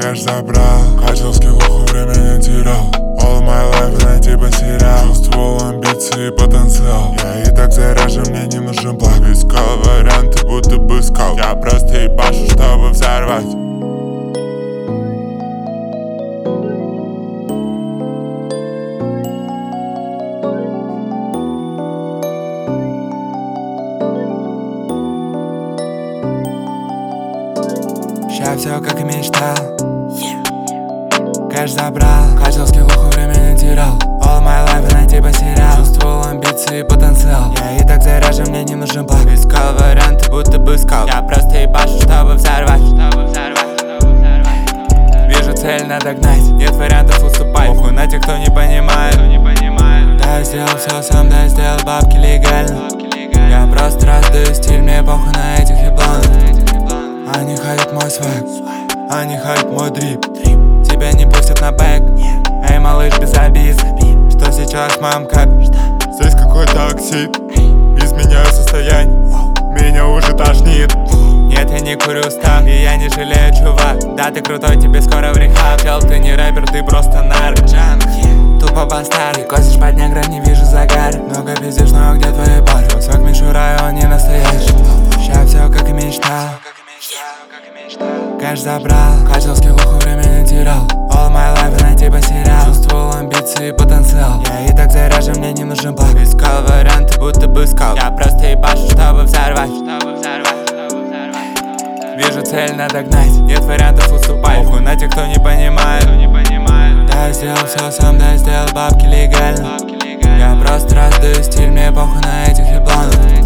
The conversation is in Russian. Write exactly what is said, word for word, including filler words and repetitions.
кэш забрал, хотел скиллуху, время не терял. All my life найти потерял, чувствовал амбиции и потенциал. Я и так заряжен, мне не нужен плаг. Искал варианты, будто бы скал. Я просто ебашу, чтобы взорвать. Ща все как и мечтал, кэш забрал, хотел скиллуху, время не терял. All my life найти потерял, чувствовал амбиции и потенциал. Я и так заряжен, мне не нужен плаг. Искал варианты, будто бы скал. Я просто ебашу, чтобы взорвать. Вижу цель, надо гнать, нет вариантов, уступай. Похуй на тех, кто не понимает. Да, я сделал все сам, да, я сделал бабки легально. Я просто раздаю стиль, мне похуй на этих ебланов. Они хайп мой свэг, они хайп мой дрип. Тебя не пустят на бэк. Эй, малыш, без обид. Что сейчас в моем капе? Здесь какой-то оксид. Изменяю состояние, меня уже тошнит. Нет, я не курю стан, и я не жалею, чувак. Да, ты крутой, тебе скоро в рехаб. Чел, ты не рэпер, ты просто наркоджан. Тупо бастард, ты косишь под негра, не вижу загар. Много пиздишь, но где твои пары? Высок мишура, он не настоящий. Ща все как и мечтал, кэш забрал, хотел скиллуху, время не терял. All my life найти потерял, чувствовал амбиции и потенциал. Я и так заряжен, мне не нужен плаг. Искал варианты, будто бы скал. Я просто ебашу, чтобы взорвать. Вижу цель, надо гнать, нет вариантов, уступай. Похуй на тех, кто не понимает. Да, я сделал все сам, да, я сделал бабки легально. Я просто раздаю стиль, мне похуй на этих ебланов.